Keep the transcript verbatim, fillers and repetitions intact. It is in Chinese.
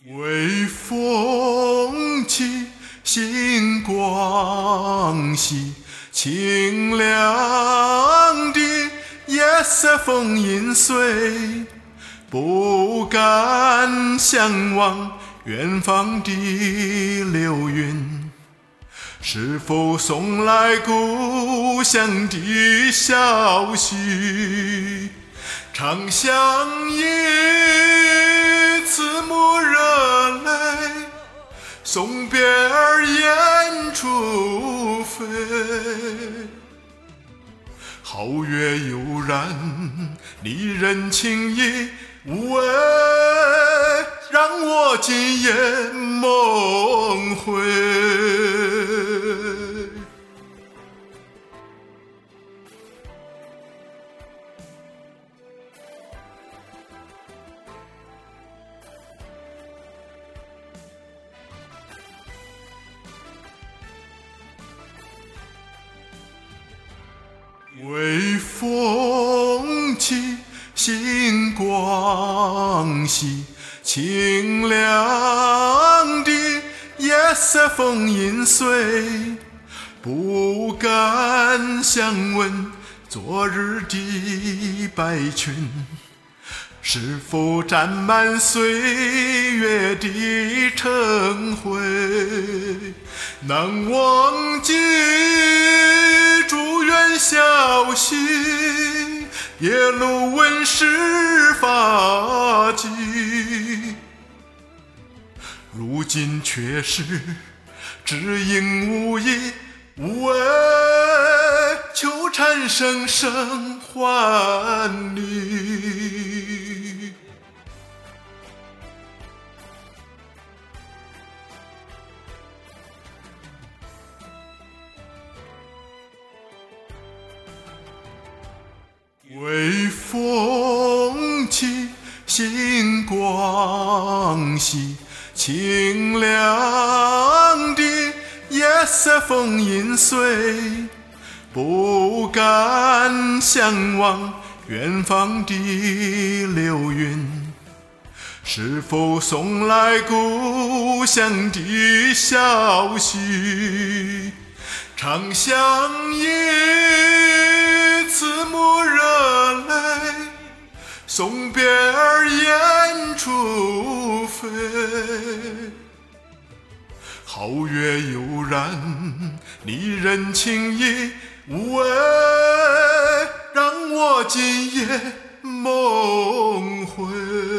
微风起，星光兮，清凉的夜色风吟碎，不敢向往远方的流云，是否送来故乡的消息？长相依，慈母热泪，送别儿燕初飞。皓月悠然，离人情意，无畏让我今夜梦回。微风起，星光兮，清凉的夜色风吟碎，不敢相问昨日的白裙，是否沾满岁月的尘灰？难忘记祝愿消息，夜露温湿发髻，如今却是只影无依，无畏秋蝉声声唤你。微风起，星光兮，清凉的夜色风吟碎，不敢向往远方的流云，是否送来故乡的消息？长相依，慈母热泪，送别儿燕初飞。皓月悠然，离人情意，无畏让我今夜梦回。